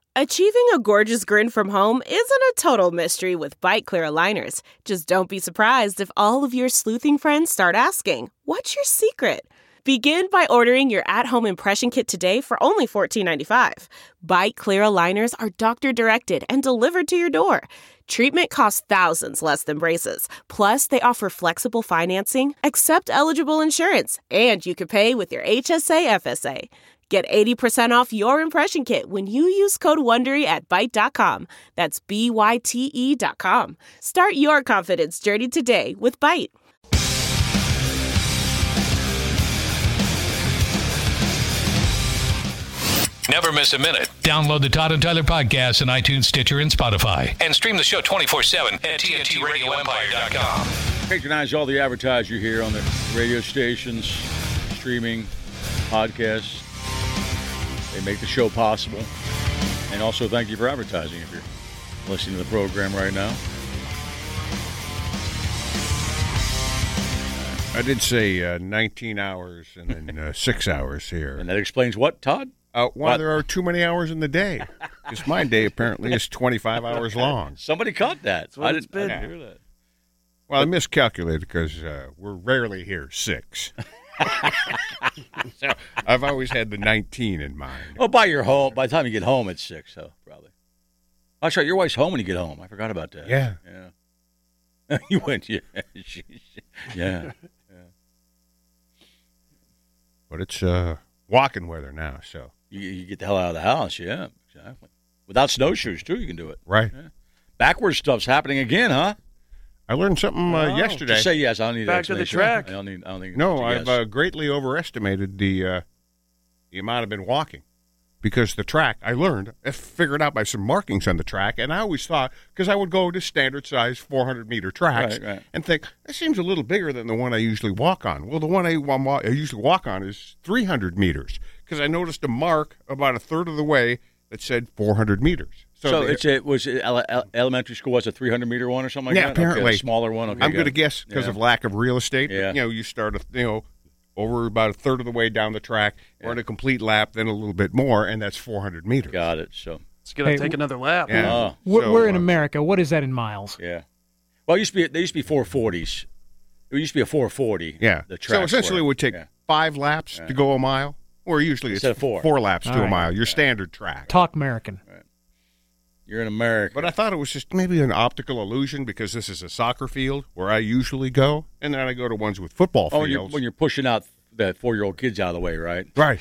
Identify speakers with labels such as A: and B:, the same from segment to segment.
A: Achieving a gorgeous grin from home isn't a total mystery with Byte Clear aligners. Just don't be surprised if all of your sleuthing friends start asking, "What's your secret?" Begin by ordering your at-home impression kit today for only $14.95. Byte Clear aligners are doctor-directed and delivered to your door. Treatment costs thousands less than braces. Plus, they offer flexible financing, accept eligible insurance, and you can pay with your HSA FSA. Get 80% off your impression kit when you use code WONDERY at Byte.com. That's BYTE.com. Start your confidence journey today with Byte.
B: Never miss a minute.
C: Download the Todd and Tyler podcast on iTunes, Stitcher, and Spotify.
B: And stream the show 24/7 at TNTRadioEmpire.com.
D: Patronize all the advertisers you hear on the radio stations, streaming, podcasts. They make the show possible. And also thank you for advertising if you're listening to the program right now.
E: I did say 19 hours and then 6 hours here.
D: And that explains what, Todd?
E: Why there are too many hours in the day. Because my day apparently is 25 hours long.
D: Somebody caught that.
F: I didn't
D: hear that.
E: Well, I miscalculated because we're rarely here 6. So I've always had the 19 in mind.
D: Well, by the time you get home, it's 6, so probably. That's right. Your wife's home when you get home. I forgot about that.
E: Yeah.
D: You went, yeah. Yeah.
E: But it's walking weather now, so.
D: You get the hell out of the house, yeah. Exactly. Without snowshoes, too, you can do it.
E: Right.
D: Yeah. Backwards stuff's happening again, huh?
E: I learned something yesterday.
D: Just say yes. I don't need
F: Back to the track.
D: I don't think.
E: No, I've greatly overestimated the amount I've been walking. Because the track, I learned, I figured out by some markings on the track, and I always thought, because I would go to standard size 400-meter tracks and think, that seems a little bigger than the one I usually walk on. Well, the one I usually walk on is 300 meters, because I noticed a mark about a third of the way that said 400 meters.
D: So elementary school was a 300-meter one or something like that?
E: Yeah, apparently.
D: Okay, a smaller one. Okay,
E: I'm going to guess because of lack of real estate.
D: Yeah.
E: You start, over about a third of the way down the track, run a complete lap, then a little bit more, and that's 400 meters.
D: Got it. So
F: it's going to take another lap.
E: Yeah.
G: We're in America. What is that in miles?
D: Yeah. Well, they used to be 440s. It used to be a 440.
E: Yeah.
D: The track
E: so essentially it would take 5 laps to go a mile, or usually it's 4 laps to a mile, your standard track.
G: Talk American.
D: Right. You're in America.
E: But I thought it was just maybe an optical illusion because this is a soccer field where I usually go, and then I go to ones with football fields.
D: When you're pushing out the 4-year-old kids out of the way, right?
E: Right.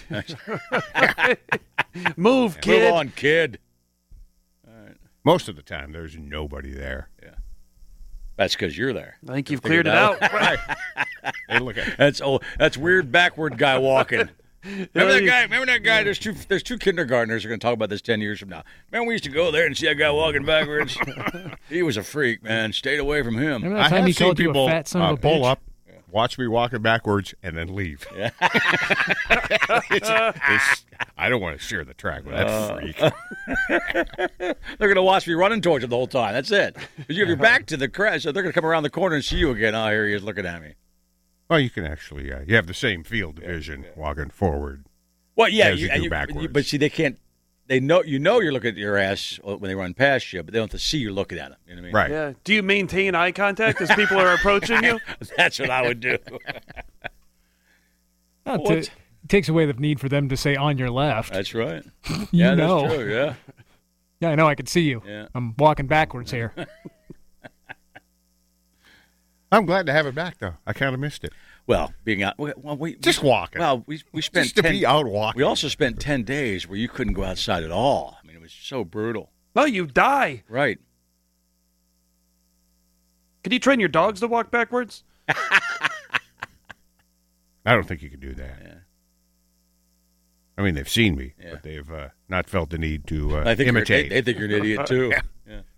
F: Move, kid.
D: Move on, kid. All right.
E: Most of the time, there's nobody there.
D: Yeah. That's because you're there.
F: I think you've cleared it out.
E: Right. Hey, look at
D: That's weird backward guy walking. Remember that guy? There's two kindergartners who are going to talk about this 10 years from now. Man, we used to go there and see that guy walking backwards. He was a freak, man. Stayed away from him.
G: Remember that time he called you a fat son of a
E: pull
G: bitch?
E: up, watch me walking backwards, and then leave. Yeah. I don't want to share the track with that freak.
D: They're going to watch me running towards him the whole time. That's it. Because you have your back to the crash, so they're going to come around the corner and see you again. Oh, here he is looking at me.
E: Well, you can actually, you have the same field of vision walking forward.
D: Well, yeah,
E: as you do backwards.
D: But see, they can't. They know you're looking at your ass when they run past you, but they don't have to see you looking at them. You know what I mean?
E: Right.
F: Yeah. Do you maintain eye contact as people are approaching you?
D: That's what I would do.
G: It takes away the need for them to say on your left.
D: That's right.
G: you
D: know. That's true. Yeah.
G: Yeah, I know. I can see you.
D: Yeah.
G: I'm walking backwards here.
E: I'm glad to have it back, though. I kind of missed it.
D: Well, being out.
E: Just walking.
D: Well, we spent
E: just to be out walking.
D: We also spent 10 days where you couldn't go outside at all. I mean, it was so brutal.
F: No, you die.
D: Right.
F: Can you train your dogs to walk backwards?
E: I don't think you can do that.
D: Yeah.
E: I mean, they've seen me, but they've not felt the need to imitate.
D: They think you're an idiot, too. Yeah.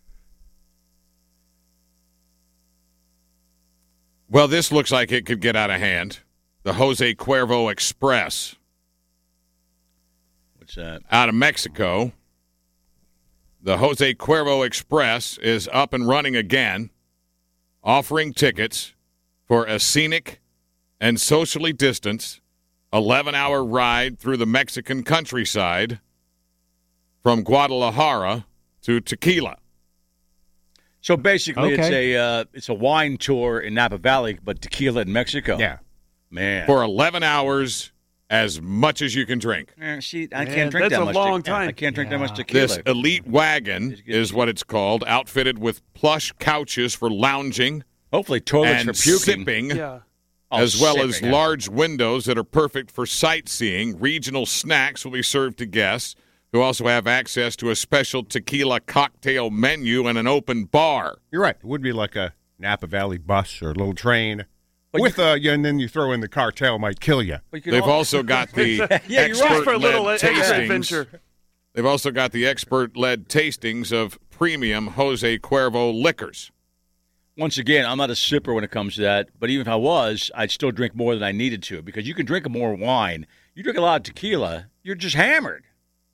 H: Well, this looks like it could get out of hand. The Jose Cuervo Express.
D: What's that?
H: Out of Mexico. The Jose Cuervo Express is up and running again, offering tickets for a scenic and socially distanced 11-hour ride through the Mexican countryside from Guadalajara to Tequila.
D: So basically,
G: Okay.
D: it's a wine tour in Napa Valley, but tequila in Mexico.
E: Yeah.
D: Man.
H: For 11 hours, as much as you can drink.
D: See, I
F: Man,
D: can't drink
F: that's
D: that
F: a
D: much.
F: long time.
D: I can't drink that much tequila.
H: This elite wagon is what it's called, outfitted with plush couches for lounging
D: Hopefully, toilets
H: and
D: for puking.
H: sipping,
F: Yeah.
H: as well as
D: sipping.
H: large windows that are perfect for sightseeing. Regional snacks will be served to guests who also have access to a special tequila cocktail menu and an open bar.
E: You're right. It would be like a Napa Valley bus or a little train.
D: But
E: With and then you throw in the cartel might kill you.
D: But you can
H: They've
D: al-
H: also got the
D: Yeah, you're right.
F: For a little
H: expert-led
F: extra
H: tastings.
F: adventure.
H: They've also got the expert-led tastings of premium Jose Cuervo liquors.
D: Once again, I'm not a sipper when it comes to that, but even if I was, I'd still drink more than I needed to because you can drink more wine. You drink a lot of tequila, you're just hammered.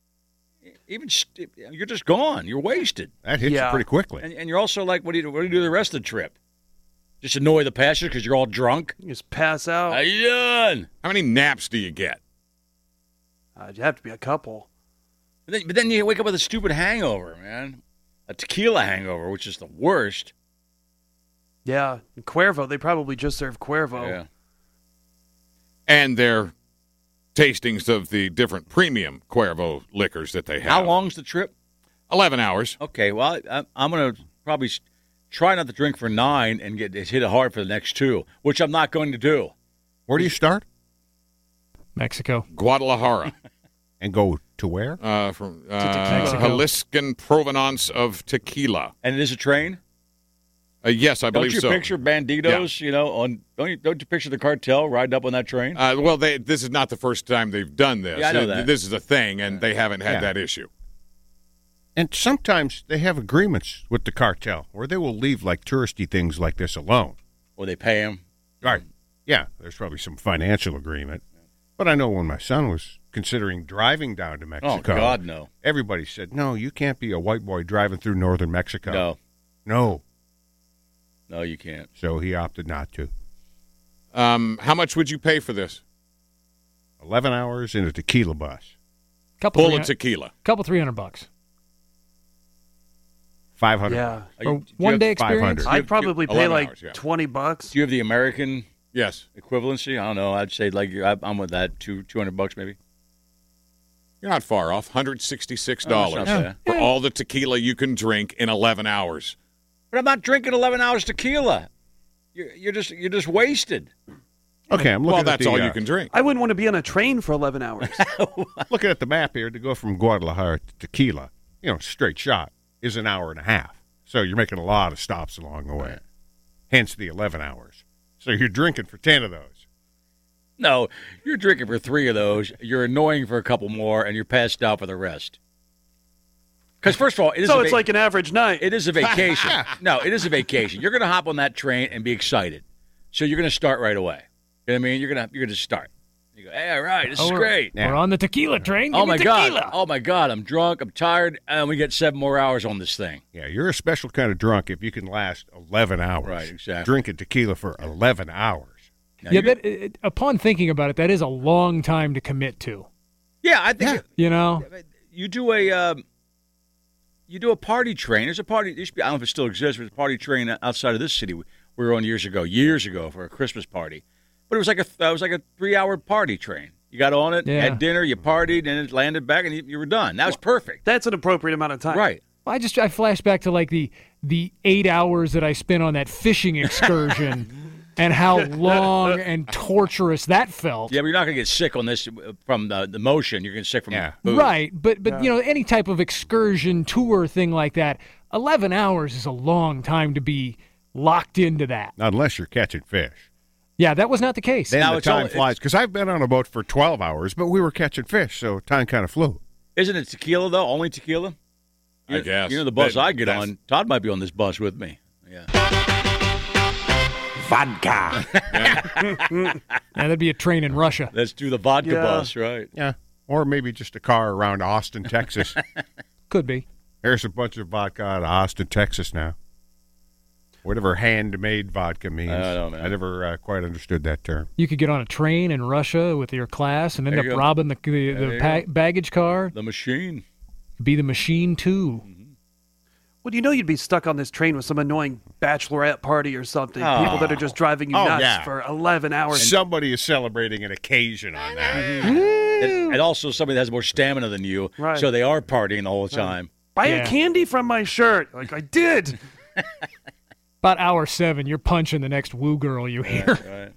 D: You're just gone. You're wasted.
E: That hits you
F: Yeah.
E: pretty quickly.
D: And you're also like, what do you do the rest of the trip? Just annoy the passengers because you're all drunk?
F: You just pass out.
D: How you doing?
H: How many naps do you get?
F: It'd have to be a couple.
D: But then you wake up with a stupid hangover, man. A tequila hangover, which is the worst.
F: Yeah. And Cuervo, they probably just serve Cuervo.
D: Yeah.
H: And their tastings of the different premium Cuervo liquors that they have.
D: How long's the trip?
H: 11 hours.
D: Okay, well, I'm going to probably try not to drink for 9 and hit it hard for the next 2, which I'm not going to do.
E: Where do you start?
G: Mexico.
H: Guadalajara.
E: And go to where?
H: From
F: Mexico.
H: Jaliscan provenance of tequila.
D: And it is a train?
H: Yes, I
D: Don't
H: believe
D: you
H: so.
D: picture banditos, don't you picture the cartel riding up on that train?
H: Well, this is not the first time they've done this.
D: Yeah, I know that.
H: This is a thing, and they haven't had
E: Yeah.
H: that issue.
E: And sometimes they have agreements with the cartel where they will leave like touristy things like this alone.
D: Or they pay him?
E: Right. Yeah, there's probably some financial agreement. But I know when my son was considering driving down to
D: Oh,
E: Mexico,
D: God, no.
E: everybody said, no, you can't be a white boy driving through northern Mexico. No.
D: No, you can't.
E: So he opted not to.
H: How much would you pay for this?
E: 11 hours in a tequila bus.
G: Couple
H: Full of
G: 300
H: tequila.
G: couple $300.
E: 500.
F: Yeah.
G: For one day
E: 500.
G: experience.
F: I'd probably pay
H: 11
F: like
H: hours, yeah.
F: $20.
D: Do you have the American
H: Yes.
D: equivalency? I don't know. I'd say like I'm with that, $200 maybe.
H: You're not far off. $166
D: Oh, that's not bad.
H: for all the tequila you can drink in 11 hours.
D: But I'm not drinking 11 hours tequila. You're just wasted.
E: Okay, I'm looking
H: Well,
E: at
H: that's
E: the,
H: all you can drink.
F: I wouldn't want to be on a train for 11 hours.
E: looking at the map here to go from Guadalajara to Tequila, straight shot is an hour and a half. So you're making a lot of stops along the way. Hence the 11 hours. So you're drinking for 10 of those.
D: No, you're drinking for 3 of those. You're annoying for a couple more, and you're passed out for the rest. Because first of all,
F: So it's like an average night.
D: it is a vacation. No, it is a vacation. You're going to hop on that train and be excited. So you're going to start right away. You know what I mean? You're going to start. You go, hey, all right, this is great.
G: We're on the tequila train.
D: Oh
G: Give me
D: my
G: tequila.
D: God! Oh my God! I'm drunk. I'm tired, and we get 7 more hours on this thing.
E: Yeah, you're a special kind of drunk if you can last 11 hours.
D: Right, exactly.
E: Drinking tequila for 11 hours.
D: Now,
G: Yeah,
D: you're-
G: upon thinking about it, that is a long time to commit to.
D: yeah. I think
G: You know,
D: you do a party train. There's a party. There used to be, I don't know if it still exists. There's a party train outside of this city. We were on years ago for a Christmas party. But it was like a 3-hour party train. You got on it,
G: Yeah.
D: had dinner, you partied, and it landed back, and you were done. That was perfect.
F: That's an appropriate amount of time.
D: Right.
G: I flash back to like the 8 hours that I spent on that fishing excursion and how long and torturous that felt.
D: Yeah, but you're not going to get sick on this from the motion. You're going to get sick from booze.
G: Right, but any type of excursion tour thing like that, 11 hours is a long time to be locked into that.
E: Not unless you're catching fish.
G: Yeah, that was not the case.
D: Now
E: The
D: it's
E: time
D: all-
E: flies. Because I've been on a boat for 12 hours, but we were catching fish, so time kind of flew.
D: Isn't it tequila, though? Only tequila?
H: I guess.
D: You know the bus
H: That-
D: I get
H: that's-
D: on. Todd might be on this bus with me. Yeah.
E: Vodka.
G: Yeah, that'd be a train in Russia.
D: Let's do the vodka
F: Yeah.
D: bus, right?
E: Yeah. Or maybe just a car around Austin, Texas.
G: Could be.
E: There's a bunch of vodka out of Austin, Texas now. Whatever handmade vodka means.
D: I don't know.
E: I never quite understood that term.
G: You could get on a train in Russia with your class and end
D: There
G: up
D: you go.
G: robbing
D: There you
G: the baggage car.
D: The machine.
G: Be the machine, too.
F: Well, you know you'd be stuck on this train with some annoying bachelorette party or something.
D: Oh.
F: People that are just driving you nuts for 11 hours.
E: Somebody is celebrating an occasion on that.
D: And also somebody that has more stamina than you,
F: Right.
D: so they are partying the whole time.
F: Buy
G: Yeah.
F: a candy from my shirt. Like, I did.
G: About hour 7, you're punching the next woo girl you hear.
D: Right.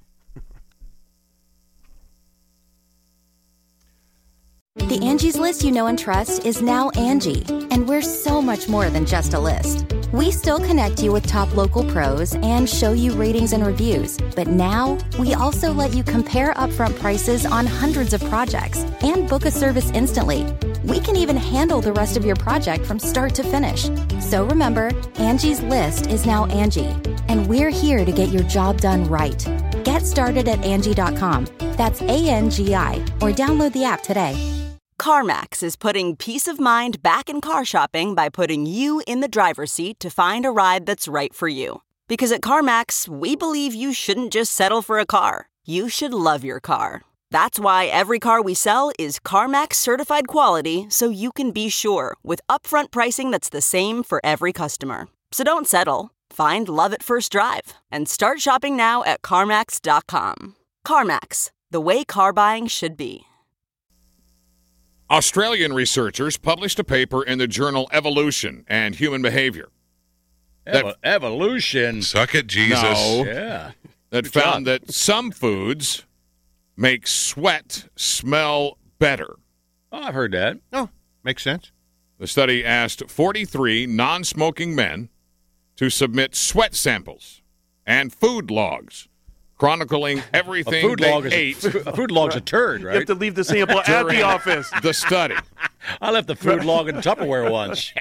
I: The Angie's List you know and trust is now Angie, and we're so much more than just a list. We still connect you with top local pros and show you ratings and reviews, but now we also let you compare upfront prices on hundreds of projects and book a service instantly. We can even handle the rest of your project from start to finish. So remember, Angie's List is now Angie, and we're here to get your job done right. Get started at Angie.com. That's ANGI, or download the app today.
J: CarMax is putting peace of mind back in car shopping by putting you in the driver's seat to find a ride that's right for you. Because at CarMax, we believe you shouldn't just settle for a car. You should love your car. That's why every car we sell is CarMax certified quality, so you can be sure with upfront pricing that's the same for every customer. So don't settle. Find love at first drive and start shopping now at CarMax.com. CarMax, the way car buying should be.
H: Australian researchers published a paper in the journal Evolution and Human Behavior.
D: Evolution.
C: Suck it, Jesus.
H: No.
D: Yeah.
H: That
D: Good
H: found
D: job.
H: that some foods make sweat smell better.
D: Oh, I've heard that.
E: Oh, makes sense.
H: The study asked 43 non-smoking men to submit sweat samples and food logs chronicling everything
D: Food log
H: they
D: is
H: ate.
D: a food log's a turd,
F: You
D: right?
F: have to leave the sample at the
H: During
F: office.
H: the study.
D: I left the food log in Tupperware once.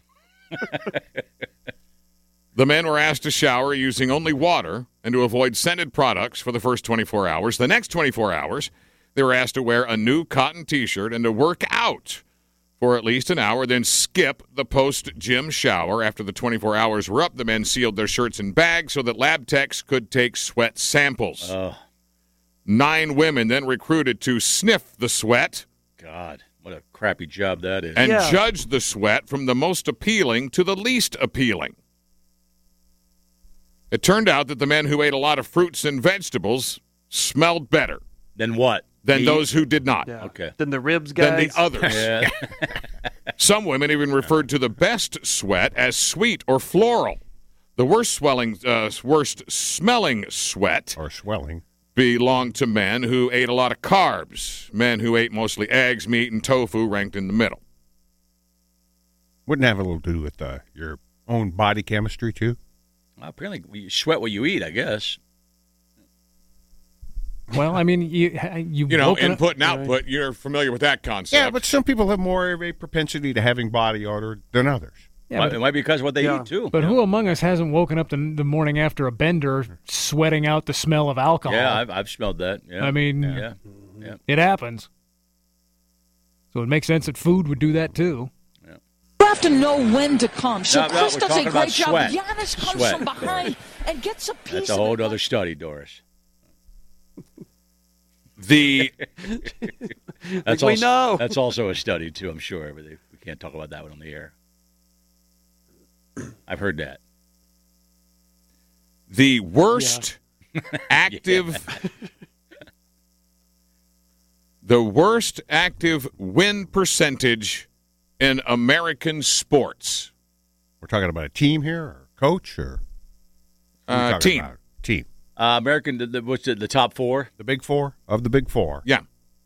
H: The men were asked to shower using only water and to avoid scented products for the first 24 hours. The next 24 hours, they were asked to wear a new cotton T-shirt and to work out for at least an hour, then skip the post-gym shower. After the 24 hours were up, the men sealed their shirts in bags so that lab techs could take sweat samples. 9 women then recruited to sniff the sweat
D: God, what a crappy job that is.
H: and
F: Yeah.
H: judge the sweat from the most appealing to the least appealing. It turned out that the men who ate a lot of fruits and vegetables smelled better
D: Then what?
H: than
D: Meat?
H: those who did not.
F: Yeah.
D: Okay.
F: Then the ribs,
H: Than
F: guys.
H: the others.
D: Yeah.
H: Some women even referred to the best sweat as sweet or floral. The worst smelling sweat
E: Or swelling.
H: belonged to men who ate a lot of carbs. Men who ate mostly eggs, meat, and tofu ranked in the middle.
E: Wouldn't have a little to do with your own body chemistry, too?
D: Well, apparently, you sweat what you eat, I guess.
G: Well, I mean, you've
H: You know,
G: woken up-
H: input and output, you're familiar with that concept.
E: Yeah, but some people have more of a propensity to having body odor than others.
G: Yeah,
D: It might be because of what they
F: Yeah.
D: eat, too.
G: but who among us hasn't woken up the morning after a bender sweating out the smell of alcohol?
D: Yeah, I've smelled that. Yeah.
G: I mean,
D: yeah.
G: it happens. So it makes sense that food would do that too.
K: You have to know when to come. So
D: No,
K: Chris
D: we're
K: does
D: talking
K: a
D: about
K: great job.
D: sweat.
K: Giannis comes
D: Sweat,
K: from behind and gets a piece
D: That's a
K: of
D: whole
K: it.
D: other study, Doris.
H: The
D: That's
F: we
D: also,
F: know.
D: That's also a study, too, I'm sure. But we can't talk about that one on the air. I've heard that.
H: The worst active the worst active win percentage in American sports.
E: We're talking about a team here, or coach, or what are we talking
H: Team.
E: about? Team.
D: American, what's the top four?
E: The big four of the big four.
H: Yeah,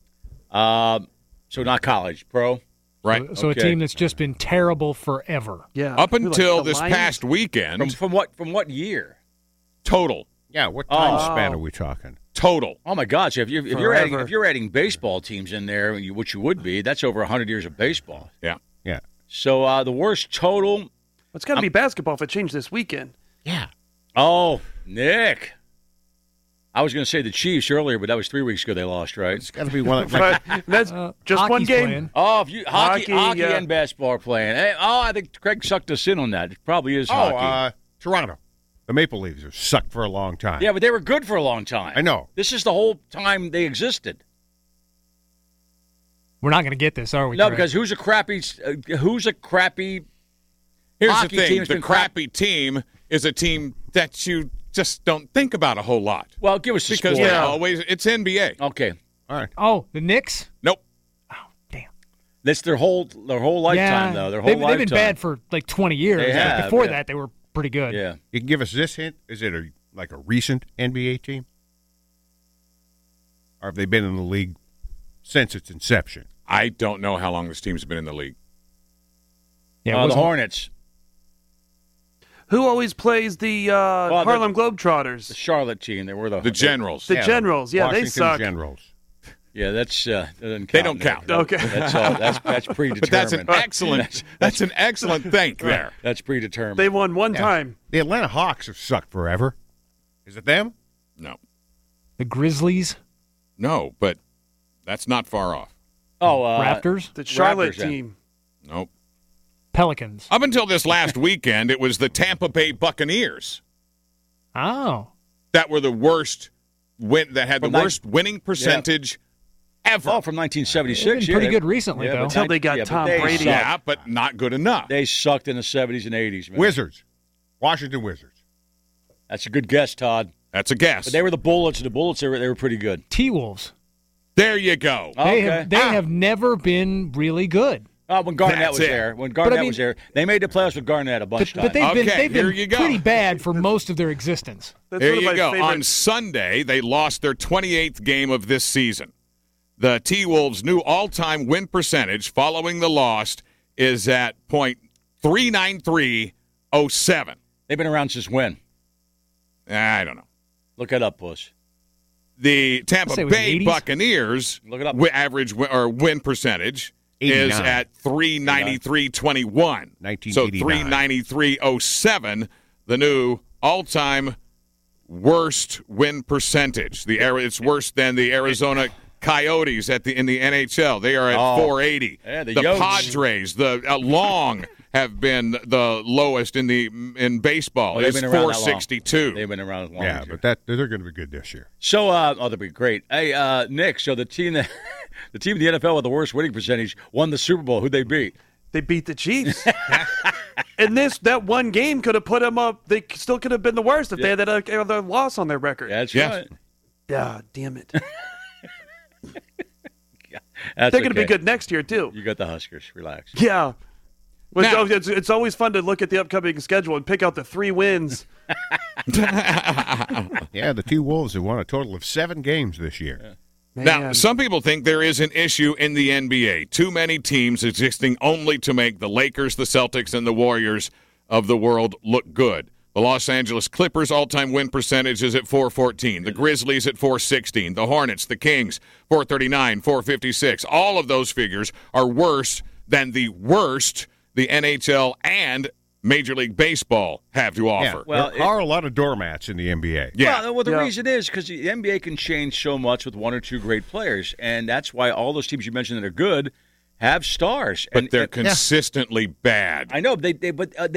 D: So not college, pro.
H: right.
G: So
D: Okay.
G: a team that's just been terrible forever.
F: Yeah.
H: Up
F: Who, like
H: until
F: the
H: this
F: Lions?
H: past weekend,
D: From what year?
H: total.
E: Yeah, what time
D: Oh.
E: span are we talking?
H: Total.
D: Oh my God! So if you're
F: Forever.
D: adding baseball teams in there, which you would be, that's over 100 years of baseball.
H: Yeah.
E: Yeah.
D: So the worst total.
F: It's got to be basketball if it changed this weekend.
E: Yeah.
D: Oh, Nick. I was going to say the Chiefs earlier, but that was 3 weeks ago. They lost, right?
E: It's got to be one. Like,
F: Right. That's just one
G: Hockey's
F: game.
G: playing.
D: Oh, if you hockey
F: yeah.
D: and basketball are playing. Hey, I think Craig sucked us in on that. It probably is hockey.
E: Toronto. The Maple Leafs have sucked for a long time.
D: Yeah, but they were good for a long time.
E: I know.
D: This is the whole time they existed.
G: We're not going to get this, are we?
D: No,
G: Trey?
D: because who's a crappy
H: Here's
D: hockey
H: the thing.
D: team's
H: The
D: been
H: crappy team is a team that you just don't think about a whole lot.
D: Well, give us a
H: because
D: sport.
H: they always it's NBA.
D: Okay.
E: All right.
G: Oh, the Knicks?
H: Nope.
D: That's their whole lifetime, though. Their whole
G: they've
D: lifetime.
G: been bad for like 20 years.
D: They have,
G: Before
D: yeah.
G: that, they were pretty good.
D: Yeah.
E: You can give us this hint. Is it like a recent NBA team? Or have they been in the league since its inception?
H: I don't know how long this team's been in the league.
G: Yeah,
D: the Hornets.
F: Who always plays the Harlem Globetrotters?
D: The Charlotte team. They were the
H: Generals.
F: The Generals. Yeah,
E: Washington
F: they suck.
E: Generals.
D: Yeah, that's that doesn't count.
H: They don't count.
F: Okay.
D: That's predetermined.
H: But that's an excellent think there.
D: That's predetermined.
F: They won one time.
E: The Atlanta Hawks have sucked forever. Is it them?
H: No.
G: The Grizzlies?
H: No, but that's not far off.
D: Oh,
G: Raptors?
F: The Charlotte
D: Raptors, yeah.
F: team.
H: Nope.
G: Pelicans.
H: Up until this last weekend, it was the Tampa Bay Buccaneers
G: Oh.
H: that were the worst that had the worst winning percentage ever.
D: Oh, from 1976.
G: They've been pretty good recently, though.
F: Until they got Tom
D: they
F: Brady.
D: sucked.
H: Yeah, but not good enough.
D: They sucked in the 70s and 80s. Man.
E: Wizards. Washington Wizards.
D: That's a good guess, Todd.
H: That's a guess.
D: But they were the Bullets. The Bullets, they were pretty good.
G: T-Wolves.
H: There you go.
G: They have never been really good.
D: When Garnett
H: That's
D: was
H: it.
D: there. When Garnett was there, they made the playoffs with Garnett a bunch of
G: But
D: times.
G: they've
H: here
G: been
H: you go.
G: pretty bad for most of their existence.
F: That's
H: There
F: one of
H: you
F: my
H: go.
F: favorite-
H: On Sunday, they lost their 28th game of this season. The T-Wolves' new all-time win percentage following the loss is at .39307.
D: They've been around since when?
H: I don't know.
D: Look it up, Puss.
H: The Tampa
G: I'd say it was
H: Bay
G: the 80s.
H: Buccaneers
D: Look it up.
H: average win percentage is
E: 89.
H: at .39321.
E: 1989.
H: So .39307, the new all-time worst win percentage. It's worse than the Arizona Coyotes in the NHL. They are at .480.
D: Yeah, the
H: the
D: Yotes.
H: Padres, long have been the lowest in baseball.
D: They've
H: It's
D: been around that long.
H: .462.
D: They've been around as long
E: Yeah,
D: as you.
E: but they're going to be good this year.
D: So, they'll be great. Hey, Nick. So the team in the NFL with the worst winning percentage won the Super Bowl. Who'd they beat?
F: They beat the Chiefs. And that one game could have put them up. They still could have been the worst if they had that other loss on their record.
D: That's
H: Yes.
D: right.
F: Yeah, damn it.
D: That's
F: They're going to be
D: okay.
F: good next year, too.
D: You got the Huskers. Relax.
F: Yeah. Well,
H: Now-
F: it's always fun to look at the upcoming schedule and pick out the 3 wins.
E: Yeah, the T-Wolves have won a total of 7 games this year.
H: Now,
F: Man.
H: some people think there is an issue in the NBA. Too many teams existing only to make the Lakers, the Celtics, and the Warriors of the world look good. The Los Angeles Clippers' all-time win percentage is at .414. The Grizzlies at .416. The Hornets, the Kings, .439, .456. All of those figures are worse than the worst the NHL and Major League Baseball have to offer.
D: Well,
E: there are a lot of doormats in the NBA.
H: Yeah.
D: Well, the
F: Yeah.
D: reason is because the NBA can change so much with 1 or 2 great players, and that's why all those teams you mentioned that are good have stars.
H: But they're
D: and
H: consistently bad.
D: I know but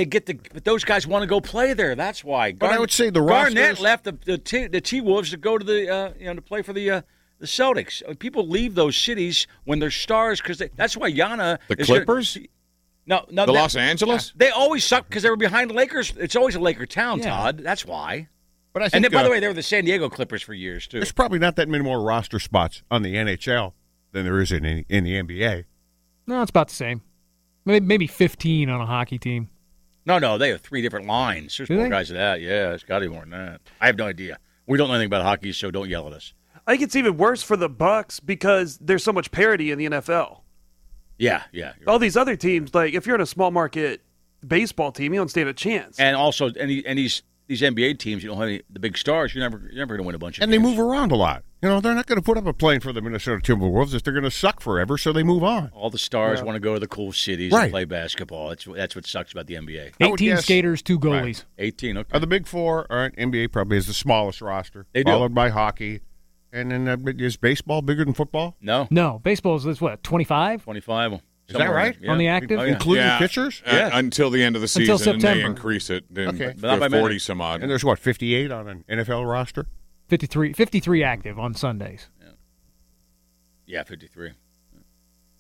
D: those guys want to go play there. That's why.
E: But I would say the
D: Garnett
E: rosters-
D: left the T-Wolves to go to the to play for the Celtics. People leave those cities when they're stars because that's why Yana.
H: The
D: is
H: Clippers?
D: No,
H: The Los Angeles?
D: They always suck because they were behind the Lakers. It's always a Laker town,
G: Yeah.
D: Todd. That's why.
E: But I
D: And
E: think,
D: then, by the way, they were the San Diego Clippers for years too.
E: there's probably not that many more roster spots on the NHL than there is in the NBA.
G: No, it's about the same. Maybe 15 on a hockey team.
D: No, they have 3 different lines. There's
G: Do
D: more
G: they?
D: guys than that. Yeah, it's got to be more than that. I have no idea. We don't know anything about hockey, so don't yell at us.
F: I think it's even worse for the Bucks because there's so much parity in the NFL.
D: Yeah. You're right.
F: All these other teams, like if you're in a small market baseball team, you don't stand a chance.
D: And also, these NBA teams, you don't have the big stars. You're never going to win a bunch of
E: And they
D: games.
E: move around a lot. You know, they're not going to put up a plane for the Minnesota Timberwolves if they're going to suck forever, so they move on.
D: All the stars want to go to the cool cities
E: Right.
D: and play basketball. That's what sucks about the NBA.
E: I would
G: 18
E: guess-
G: skaters, 2 goalies.
E: Right.
D: 18, okay.
E: Of the Big Four, all right, NBA probably is the smallest roster,
D: They do.
E: followed by hockey. And then is baseball bigger than football?
D: No,
G: No, baseball is what, 25?
D: 25.
E: Is that
D: Somewhere
E: right?
D: in there.
G: On the active?
D: Oh, yeah.
E: Including
H: Yeah.
E: pitchers?
D: Yeah.
H: Until the end of the
G: Until
H: season, and they
G: September.
H: increase it. Then
E: Okay.
D: But not by
H: 40
D: many.
H: some odd.
E: And there's, 58 on an NFL roster?
G: 53 active on Sundays.
D: Yeah, 53.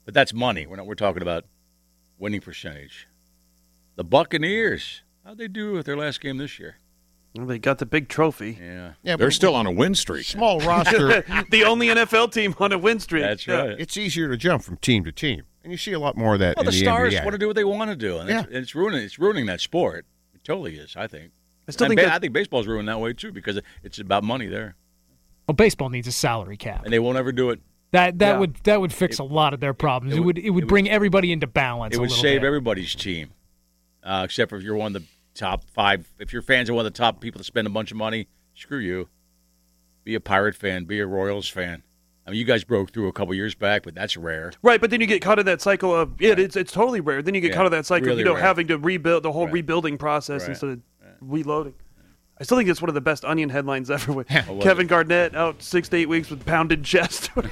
D: But that's money. We're talking about winning percentage. The Buccaneers, how'd they do with their last game this year?
F: Well, they got the big trophy.
D: Yeah,
H: They're still on a win streak.
E: Small roster.
F: The only NFL team on a win streak.
D: That's right.
E: It's easier to jump from team to team, and you see a lot more of that.
D: Well,
E: in
D: the Stars
E: NBA.
D: want to do what they want to do, and it's ruining that sport. It totally is. I think.
F: I still think
D: I think baseball's ruined that way too because it's about money there,
G: Well, baseball needs a salary cap.
D: and they won't ever do it.
G: That would fix a lot of their problems. It would bring everybody into balance.
D: It would
G: a little
D: save
G: bit.
D: everybody's team, except for if you're one of the top 5. If your fans are one of the top people to spend a bunch of money, screw you. Be a Pirate fan. Be a Royals fan. I mean, you guys broke through a couple years back, but that's rare.
F: Right, but then you get caught in that cycle of it's totally rare. Then you get caught in that cycle
D: really
F: of
D: rare.
F: having to rebuild the whole rebuilding process instead of reloading. I still think it's one of the best Onion headlines ever. With Kevin Garnett out 6 to 8 weeks with pounded chest.
D: All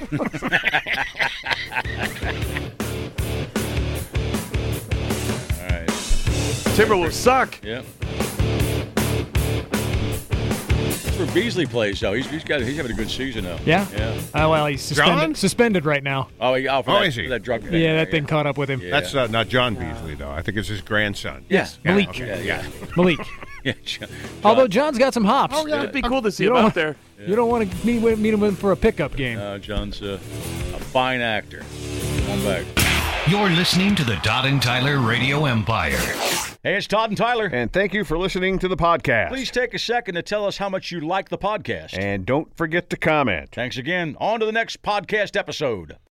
D: right.
F: Timberwolves suck.
D: Yep. That's where Beasley plays, though. He's having a good season, though.
G: Yeah.
D: Yeah.
G: Well, he's suspended right now.
D: Oh,
E: is he?
D: For that drug thing.
G: Yeah, that thing caught up with him.
D: Yeah.
E: That's not John Beasley, though. I think it's his grandson.
G: Yes,
E: Yeah,
G: Malik.
E: okay, yeah.
G: Malik.
D: Yeah,
G: Although John's got some hops.
F: Oh, yeah, it'd be cool to see
G: You
F: him
G: don't
F: out
G: want-
F: there.
G: You don't want to meet him in for a pickup game.
D: John's a fine actor. Come on back.
C: You're listening to the Todd and Tyler Radio Empire.
D: Hey, it's Todd and Tyler.
L: And thank you for listening to the podcast.
D: Please take a second to tell us how much you like the podcast.
L: And don't forget to comment.
D: Thanks again. On to the next podcast episode.